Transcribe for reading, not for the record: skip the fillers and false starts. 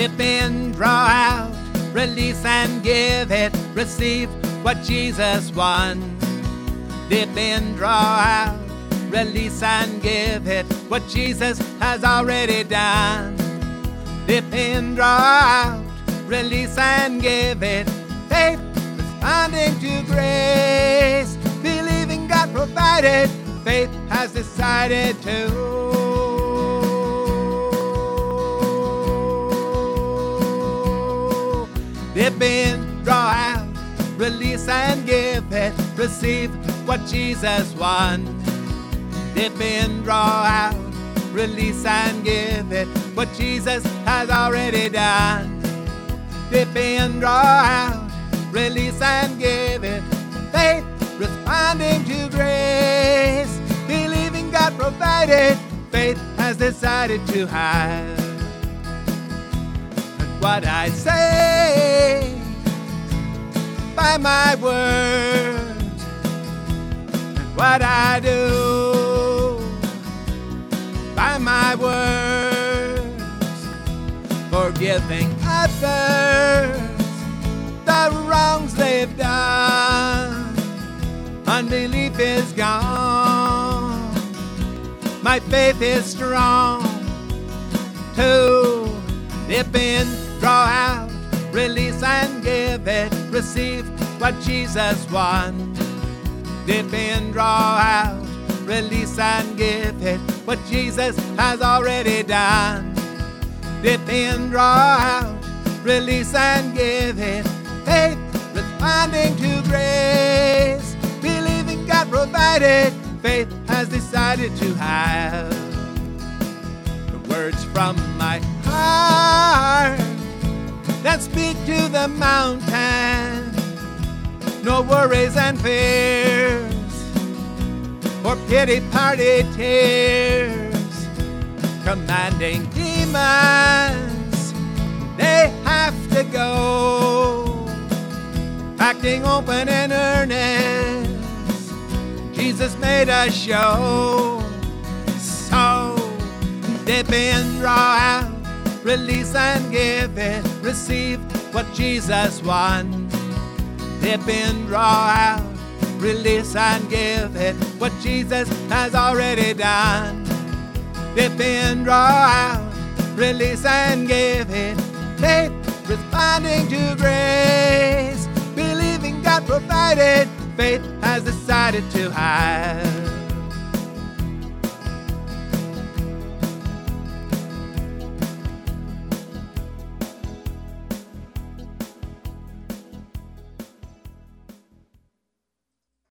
Dip in, draw out, release and give it. Receive what Jesus won. Dip in, draw out, release and give it. What Jesus has already done. Dip in, draw out, release and give it. Faith responding to grace. Believing God provided. Faith has decided to. Dip in, draw out, release and give it. Receive what Jesus won. Dip in, draw out, release and give it. What Jesus has already done. Dip in, draw out, release and give it. Faith responding to grace. Believing God provided. Faith has decided to have. And what I say by my words, and what I do by my words, forgiving others the wrongs they've done. Unbelief is gone. My faith is strong. To dip in, draw out, release and give it. Receive what Jesus won. Dip in, draw out, release and give it. What Jesus has already done. Dip in, draw out, release and give it. Faith responding to grace. Believing God provided. Faith has decided to have. The words from my heart that speak to the mountain. No worries and fears, or pity-party tears. Commanding demons, they have to go. Acting open and earnest, Jesus made us show. So dip in, draw out, release and give it. Receive what Jesus won. Dip in, draw out, release and give it. What Jesus has already done. Dip in, draw out, release and give it. Faith responding to grace. Believing God provided. Faith has decided to have.